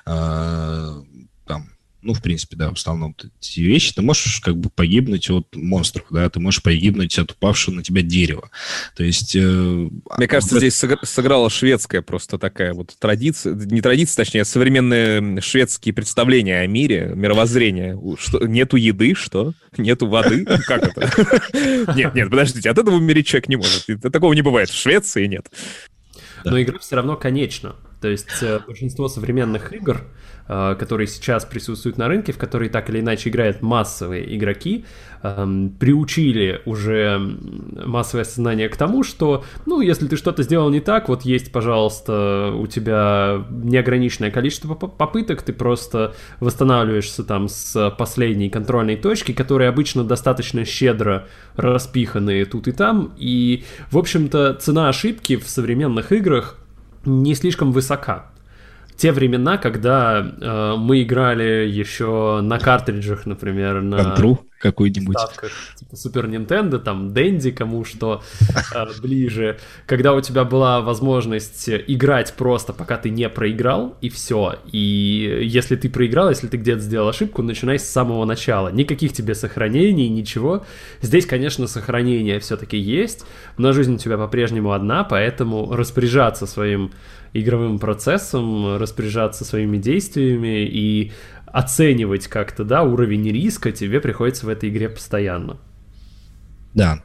э, там, ну, в принципе, да, в основном эти вещи. Ты можешь как бы погибнуть от монстров, да, ты можешь погибнуть от упавшего на тебя дерева. То есть... Э, Мне кажется, в... здесь сыграла шведская просто такая вот традиция, не традиция, точнее, современные шведские представления о мире, мировоззрение. Что, нету еды, что? Нету воды? Как это? Нет, нет, подождите, от этого умереть человек не может. Такого не бывает. В Швеции нет. Но игра все равно конечна. То есть большинство современных игр, которые сейчас присутствуют на рынке, в которые так или иначе играют массовые игроки, эм, приучили уже массовое сознание к тому, что, ну, если ты что-то сделал не так, вот есть, пожалуйста, у тебя неограниченное количество попыток, ты просто восстанавливаешься там с последней контрольной точки, которые обычно достаточно щедро распиханы тут и там, и, в общем-то, цена ошибки в современных играх не слишком высока. Те времена, когда э, мы играли еще на картриджах, например, на... Контру. какой-нибудь. Типа Супер Нинтендо, там, Денди, кому что э, ближе. Когда у тебя была возможность играть просто, пока ты не проиграл, и все. И если ты проиграл, если ты где-то сделал ошибку, начинай с самого начала. Никаких тебе сохранений, ничего. Здесь, конечно, сохранения все-таки есть, но жизнь у тебя по-прежнему одна, поэтому распоряжаться своим игровым процессом, распоряжаться своими действиями и оценивать как-то, да, уровень риска тебе приходится в этой игре постоянно. Да,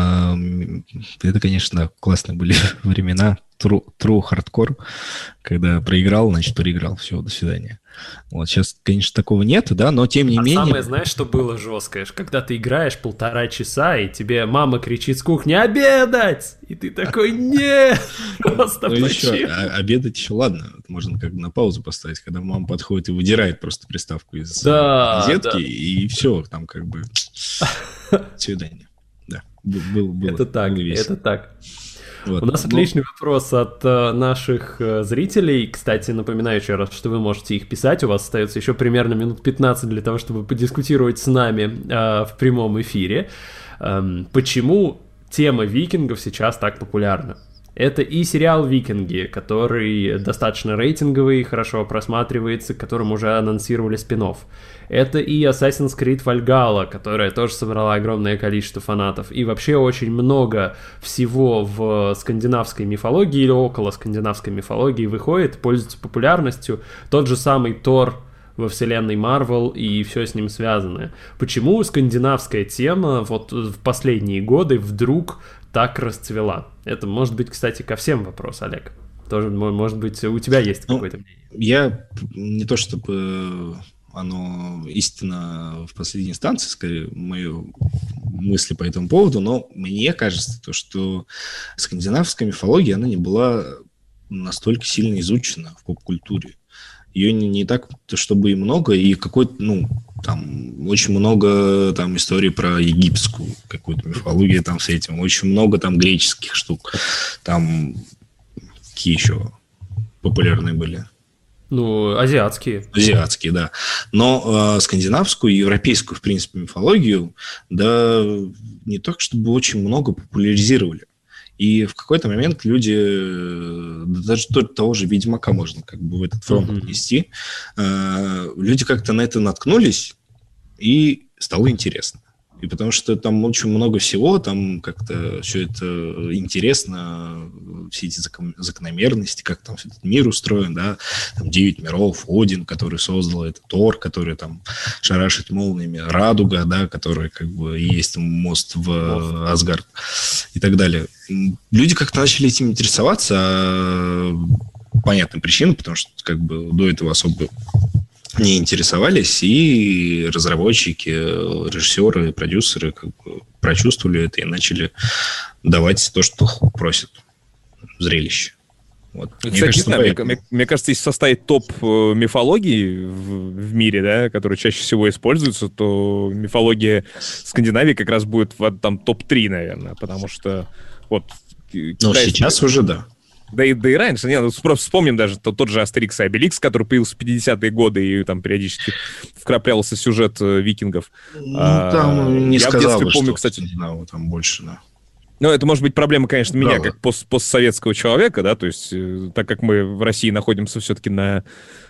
это, конечно, классные были времена, true, true hardcore, когда проиграл, значит, проиграл, все, до свидания. Вот, сейчас, конечно, такого нет, да, но тем не а менее... самое, знаешь, что было жесткое? Когда ты играешь полтора часа, и тебе мама кричит с кухни «Обедать!» И ты такой «Нет!» Просто ну, еще, а, обедать еще ладно, можно как бы на паузу поставить, когда мама подходит и выдирает просто приставку из да, розетки, да. и все, там как бы... Свидание. Да, был, было, это так, было это так. Вот. У нас Но... отличный вопрос от э, наших э, зрителей. Кстати, напоминаю еще раз, что вы можете их писать. У вас остается еще примерно минут пятнадцать для того, чтобы подискутировать с нами э, в прямом эфире. Э, почему тема викингов сейчас так популярна? Это и сериал «Викинги», который достаточно рейтинговый, хорошо просматривается, которым уже анонсировали спин-офф. Это и Assassin's Creed Valhalla, которая тоже собрала огромное количество фанатов. И вообще очень много всего в скандинавской мифологии или около скандинавской мифологии выходит, пользуется популярностью. Тот же самый Тор во вселенной Marvel и все с ним связанное. Почему скандинавская тема вот в последние годы вдруг так расцвела? Это может быть, кстати, ко всем вопрос, Олег. Тоже, может быть, у тебя есть ну, какое-то мнение? Я не то чтобы оно истинно в последней инстанции, скорее, мои мысли по этому поводу, но мне кажется, то, что скандинавская мифология, она не была настолько сильно изучена в поп-культуре. Ее не, не так, чтобы и много, и какой-то, ну, там, очень много там историй про египетскую какую-то мифологию там с этим, очень много там греческих штук, там какие еще популярные были? Ну, азиатские. Азиатские, да. Но э, скандинавскую и европейскую, в принципе, мифологию, да, не только чтобы очень много популяризировали. И в какой-то момент люди, даже того же Ведьмака можно как бы в этот фронт mm-hmm. отнести, э, люди как-то на это наткнулись, и стало интересно. И потому что там очень много всего, там как-то все это интересно, все эти закон- закономерности, как там этот мир устроен, да, там девять миров, Один, который создал, это Тор, который там шарашит молниями, Радуга, да, который как бы есть мост в мост. Асгард и так далее. Люди как-то начали этим интересоваться, а понятным причинам, потому что как бы до этого особо не интересовались, и разработчики, режиссеры, продюсеры как бы прочувствовали это и начали давать то, что просят. Зрелище. Вот. Кстати, мне, кажется, знаю, поэтому... мне, мне кажется, если составить топ мифологии в, в мире, да, которые чаще всего используются, то мифология Скандинавии как раз будет в там топ три, наверное, потому что вот... Ну, сейчас уже да. Да и, да и раньше, не, ну, просто вспомним даже тот, тот же Астерикс и Обеликс, который появился в пятидесятые годы и там периодически вкраплялся сюжет э, викингов. Ну, там а, не я сказал в детстве бы, помню, что кстати... да, там больше, да. Ну, это может быть проблема, конечно, меня, да, как пост- постсоветского человека, да, то есть, э, так как мы в России находимся все-таки на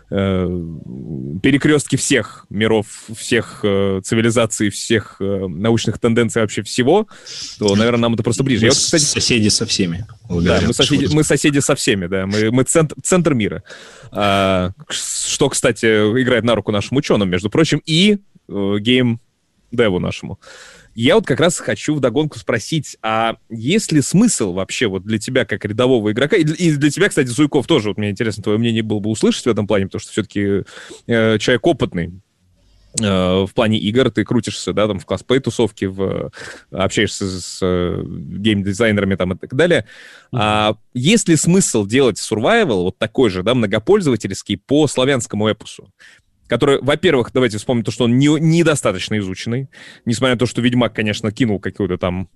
э, перекрестке всех миров, всех э, цивилизаций, всех э, научных тенденций, вообще всего, то, наверное, нам это просто ближе. Мы Я вот, кстати, соседи со всеми. Да, мы соседи, мы соседи со всеми, да, мы, мы центр, центр мира. А, что, кстати, играет на руку нашим ученым, между прочим, и э, гейм-деву нашему. Я вот как раз хочу вдогонку спросить, а есть ли смысл вообще вот для тебя как рядового игрока, и для тебя, кстати, Зуйков тоже, вот мне интересно твое мнение было бы услышать в этом плане, потому что все-таки э, человек опытный э, в плане игр, ты крутишься, да, там в косплей-тусовке, в, общаешься с э, гейм-дизайнерами там и так далее. Mm-hmm. А есть ли смысл делать survival вот такой же, да, многопользовательский по славянскому эпосу? Который, во-первых, давайте вспомним то, что он не, недостаточно изученный, несмотря на то, что Ведьмак, конечно, кинул какую-то там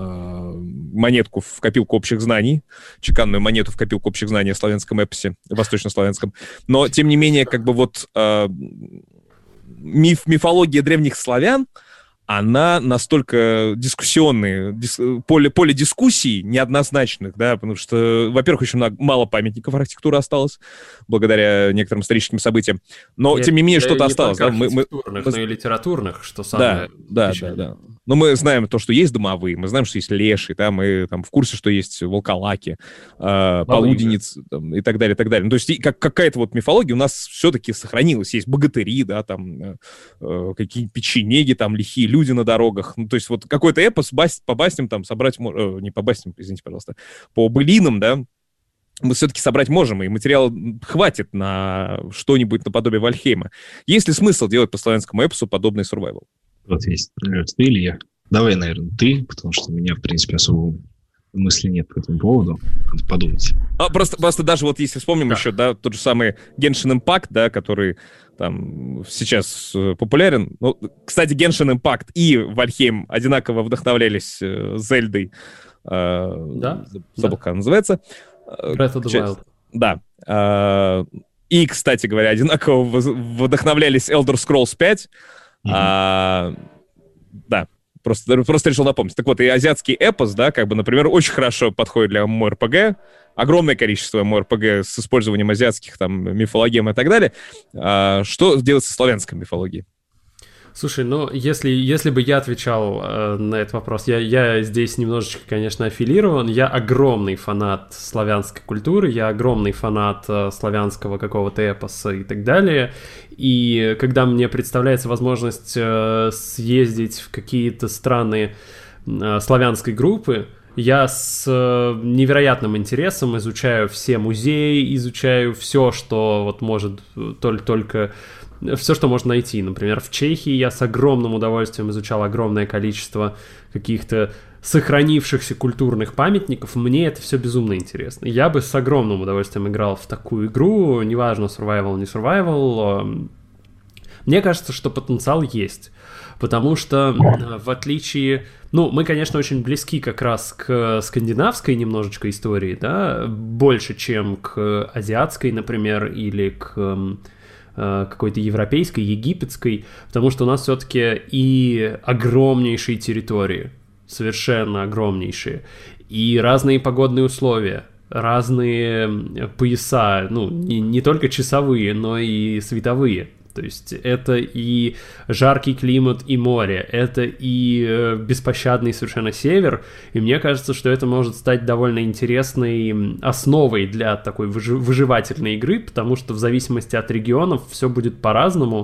э, монетку в копилку общих знаний, чеканную монету в копилку общих знаний о славянском эпосе, восточнославянском, но, тем не менее, как бы вот э, миф, мифология древних славян, она настолько дискуссионная, дис, поле, поле дискуссий неоднозначных, да, потому что, во-первых, очень много, мало памятников архитектуры осталось, благодаря некоторым историческим событиям, но, я, тем не менее, я что-то не осталось. только Да? Мы, мы, архитектурных, мы... но и литературных, что самое да, да, печальное. да, да. Но мы знаем то, что есть домовые, мы знаем, что есть леший, да, мы там в курсе, что есть волколаки, э, полуденниц там, и так далее, и так далее. Ну, то есть как, какая-то вот мифология у нас все-таки сохранилась. Есть богатыри, да, там э, какие-нибудь печенеги, там лихие люди на дорогах. Ну, то есть вот какой-то эпос бас, по басням там собрать, э, не по басням, извините, пожалуйста, по былинам, да, мы все-таки собрать можем, и материала хватит на что-нибудь наподобие Вальхейма. Есть ли смысл делать по славянскому эпосу подобный survival? Вот есть. Ты или я? Давай, наверное, ты, потому что у меня, в принципе, особо мысли нет по этому поводу. Надо подумать. А просто, просто даже вот если вспомним да. еще, да, тот же самый Genshin Impact, да, который там сейчас э, популярен. Ну, кстати, Genshin Impact и Вальхейм одинаково вдохновлялись э, Зельдой. Э, да? Забыл, как она называется. Breath of the Wild. Да. Э, и, кстати говоря, одинаково вдохновлялись Elder Scrolls пять. Mm-hmm. А, да, просто, просто решил напомнить. Так вот, и азиатский эпос, да, как бы, например, очень хорошо подходит для ММО-РПГ. Огромное количество ММО-РПГ с использованием азиатских там мифологем и так далее. А, что делать со славянской мифологией? Слушай, ну, если, если бы я отвечал э, на этот вопрос, я, я здесь немножечко, конечно, аффилирован, я огромный фанат славянской культуры, я огромный фанат э, славянского какого-то эпоса и так далее, и когда мне представляется возможность э, съездить в какие-то страны э, славянской группы, я с э, невероятным интересом изучаю все музеи, изучаю все, что вот может только... только все, что можно найти. Например, в Чехии я с огромным удовольствием изучал огромное количество каких-то сохранившихся культурных памятников. Мне это все безумно интересно. Я бы с огромным удовольствием играл в такую игру, неважно, survival, не survival. Мне кажется, что потенциал есть. Потому что, в отличие... Ну, мы, конечно, очень близки как раз к скандинавской немножечко истории, да, больше, чем к азиатской, например, или к... какой-то европейской, египетской, потому что у нас все-таки и огромнейшие территории, совершенно огромнейшие, и разные погодные условия, разные пояса, ну, не, не только часовые, но и световые. То есть это и жаркий климат, и море, это и беспощадный совершенно север, и мне кажется, что это может стать довольно интересной основой для такой выжи- выживательной игры, потому что в зависимости от регионов все будет по-разному,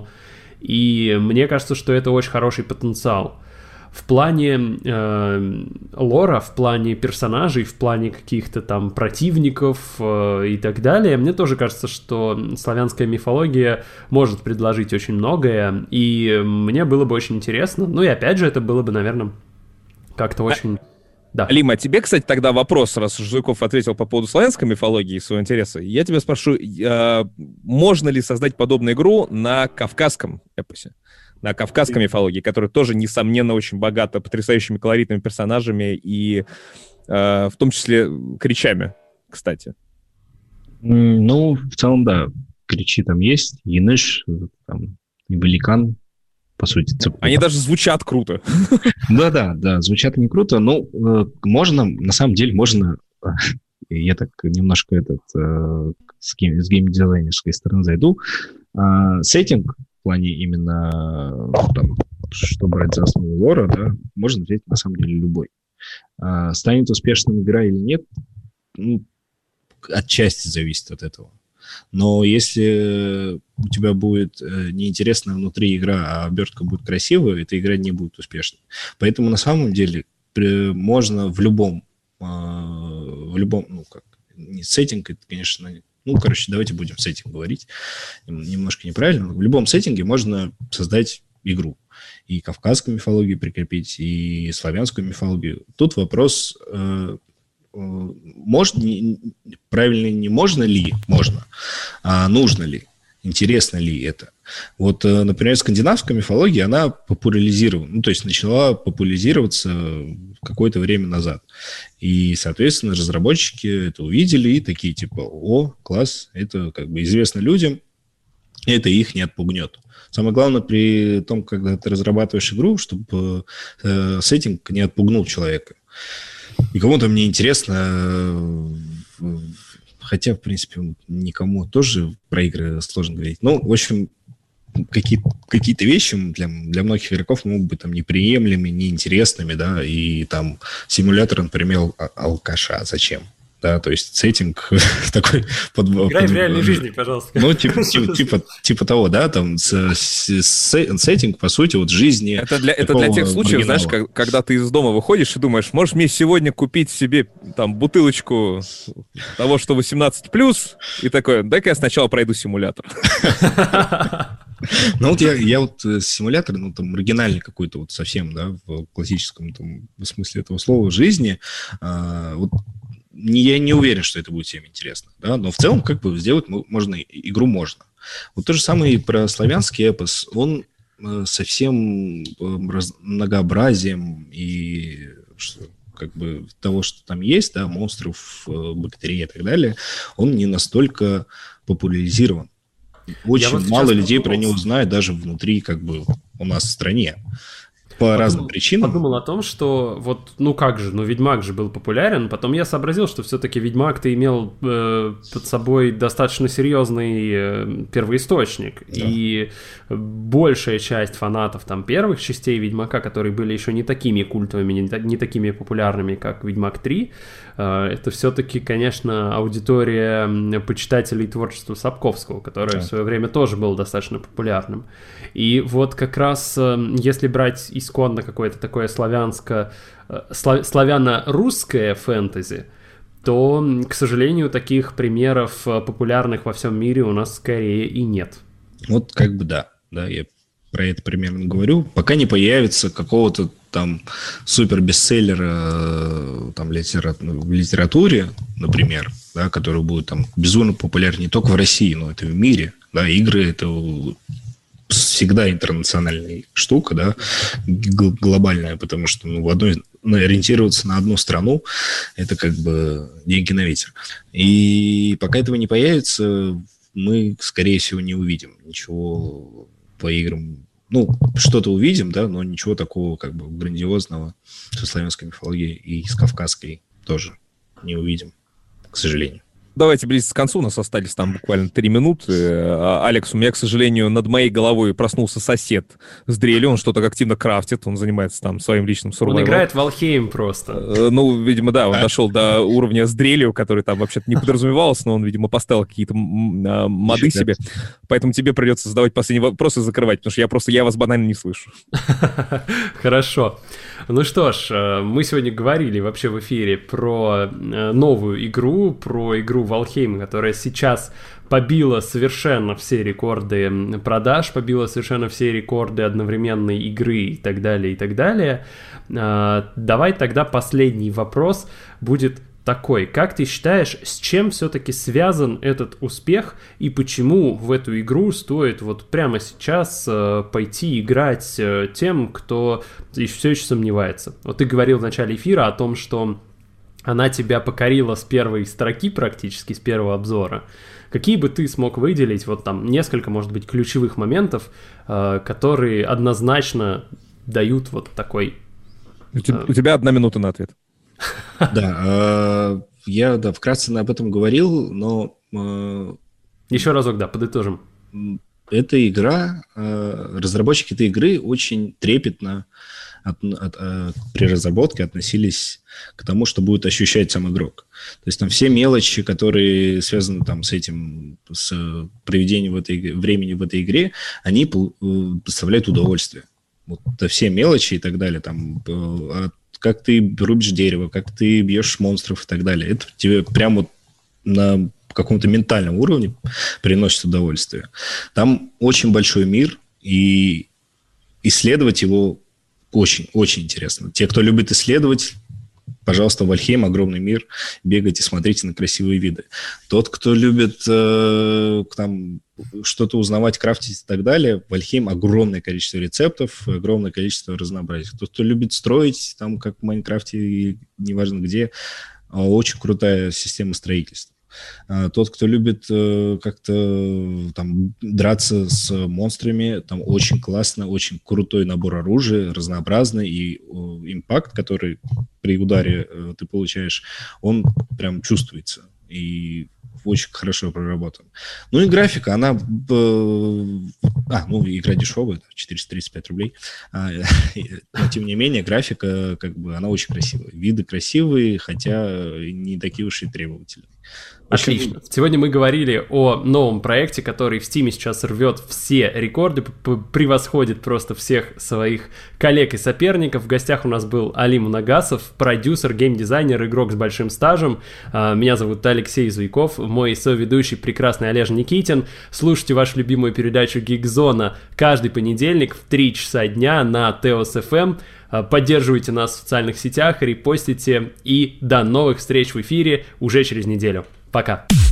и мне кажется, что это очень хороший потенциал. В плане э, лора, в плане персонажей, в плане каких-то там противников э, и так далее, мне тоже кажется, что славянская мифология может предложить очень многое, и мне было бы очень интересно. Ну и опять же, это было бы, наверное, как-то очень... Да. Алима, а тебе, кстати, тогда вопрос, раз Жуков ответил по поводу славянской мифологии и своего интереса. Я тебя спрошу, э, можно ли создать подобную игру на кавказском эпосе? На кавказской мифологии, которая тоже, несомненно, очень богата потрясающими колоритными персонажами и э, в том числе кричами, кстати. Ну, в целом, да. Кричи там есть, Яныш, там, и Великан, по сути. Цепь. Они даже звучат круто. Да-да, да, звучат не круто, но можно, на самом деле, можно... Я так немножко этот с геймдизайнерской стороны зайду. Сеттинг в плане именно, там, что брать за основу лора, да, можно взять на самом деле любой. А, станет успешным игра или нет, ну, отчасти зависит от этого. Но если у тебя будет неинтересная внутри игра, а обертка будет красивая, эта игра не будет успешной. Поэтому на самом деле можно в любом, в любом, ну как, не сеттинг, это, конечно, ну, короче, давайте будем сеттинг говорить. Немножко неправильно. В любом сеттинге можно создать игру. И кавказскую мифологию прикрепить, и славянскую мифологию. Тут вопрос, э, э, можно, не, правильно, не можно ли, можно, а нужно ли, интересно ли это. Вот, э, например, скандинавская мифология, она популяризирована, ну, то есть начала популяризироваться какое-то время назад. И, соответственно, разработчики это увидели и такие, типа, о, класс, это как бы известно людям, это их не отпугнет. Самое главное при том, когда ты разрабатываешь игру, чтобы э, сеттинг не отпугнул человека. И кому-то мне интересно, э, хотя, в принципе, никому тоже про игры сложно говорить. Ну, в общем, какие, какие-то вещи для, для многих игроков могут быть там неприемлемыми, неинтересными, да, и там симулятор, например, алкаша. Зачем? Да, то есть сеттинг такой... Под, Играй под, в реальной жизни, пожалуйста. Ну, типа, типа, типа, типа того, да, там с, с, с, сеттинг, по сути, вот жизни... Это для, это для тех случаев, оригинала. Знаешь, как, когда ты из дома выходишь и думаешь, можешь мне сегодня купить себе там бутылочку того, что восемнадцать плюс, и такое, дай-ка я сначала пройду симулятор. Ну, вот я, я вот симулятор, ну, там, оригинальный какой-то вот совсем, да, в классическом там, в смысле этого слова жизни, а, вот не, я не уверен, что это будет всем интересно, да, но в целом как бы сделать можно, игру можно. Вот то же самое и про славянский эпос, он совсем многообразием и что, как бы того, что там есть, да, монстров, бактерий и так далее, он не настолько популяризирован. Очень вот мало людей подумал. Про него знают даже внутри, как бы, у нас в стране. По подумал, разным причинам. Подумал о том, что вот, ну как же, ну Ведьмак же был популярен, потом я сообразил, что все-таки Ведьмак-то имел э, под собой достаточно серьезный э, первоисточник, да. И большая часть фанатов там первых частей Ведьмака, которые были еще не такими культовыми, не, не такими популярными, как Ведьмак три, э, это все-таки, конечно, аудитория почитателей творчества Сапковского, которое да. в свое время тоже было достаточно популярным. И вот как раз, э, если брать из исконно какое-то такое славянско, славяно-русское фэнтези, то, к сожалению, таких примеров популярных во всем мире у нас скорее и нет. Вот как бы да, да, я про это примерно говорю. Пока не появится какого-то там супер-бестселлера там, литера... в литературе, например, да, который будет там безумно популярен не только в России, но это в мире. Да, игры — это всегда интернациональная штука, да, глобальная, потому что ну, в одной, ориентироваться на одну страну – это как бы деньги на ветер. И пока этого не появится, мы, скорее всего, не увидим ничего по играм. Ну, что-то увидим, да, но ничего такого как бы грандиозного со славянской мифологией и с кавказской тоже не увидим, к сожалению. Давайте близиться к концу, у нас остались там буквально три минуты. Алекс, у меня, к сожалению, над моей головой проснулся сосед с дрелью, он что-то активно крафтит, он занимается там своим личным сурвайвалом. Он играет в Valheim просто. Ну, видимо, да, он дошел до уровня с дрелью, который там вообще-то не подразумевался, но он, видимо, поставил какие-то моды себе. Поэтому тебе придется задавать последние вопросы и закрывать, потому что я просто, я вас банально не слышу. Хорошо. Ну что ж, мы сегодня говорили вообще в эфире про новую игру, про игру Valheim, которая сейчас побила совершенно все рекорды продаж, побила совершенно все рекорды одновременной игры и так далее, и так далее. Давай тогда последний вопрос будет такой. Как ты считаешь, с чем все-таки связан этот успех и почему в эту игру стоит вот прямо сейчас э, пойти играть э, тем, кто все еще сомневается? Вот ты говорил в начале эфира о том, что она тебя покорила с первой строки практически, с первого обзора. Какие бы ты смог выделить вот там несколько, может быть, ключевых моментов, э, которые однозначно дают вот такой... У тебя, у тебя одна минута на ответ. Да, я да, вкратце об этом говорил, но... Еще разок, да, подытожим. Эта игра, разработчики этой игры очень трепетно от, от, от, при разработке относились к тому, что будет ощущать сам игрок. То есть там все мелочи, которые связаны там с этим, с проведением в этой, времени в этой игре, они доставляют удовольствие. Вот все мелочи и так далее, там... как ты рубишь дерево, как ты бьешь монстров и так далее. Это тебе прямо вот на каком-то ментальном уровне приносит удовольствие. Там очень большой мир, и исследовать его очень-очень интересно. Те, кто любит исследовать, пожалуйста, Valheim, огромный мир, бегайте, смотрите на красивые виды. Тот, кто любит э, там, что-то узнавать, крафтить и так далее, Valheim огромное количество рецептов, огромное количество разнообразия. Тот, кто любит строить, там, как в Майнкрафте, неважно где, очень крутая система строительства. Тот, кто любит как-то там драться с монстрами, там очень классно, очень крутой набор оружия, разнообразный, и импакт, который при ударе ты получаешь, он прям чувствуется. И очень хорошо проработан. Ну и графика, она... А, ну, игра дешевая, четыреста тридцать пять рублей. А, но, тем не менее, графика, как бы, она очень красивая. Виды красивые, хотя не такие уж и требовательные. Отлично. Сегодня мы говорили о новом проекте, который в Steam сейчас рвет все рекорды, превосходит просто всех своих коллег и соперников. В гостях у нас был Али Мунагасов, продюсер, геймдизайнер, игрок с большим стажем. Меня зовут Алексей Зуйков, мой соведущий прекрасный Олеж Никитин. Слушайте вашу любимую передачу Geekzone каждый понедельник в три часа дня на Теос эф эм. Поддерживайте нас в социальных сетях, репостите, и до новых встреч в эфире уже через неделю. Пока.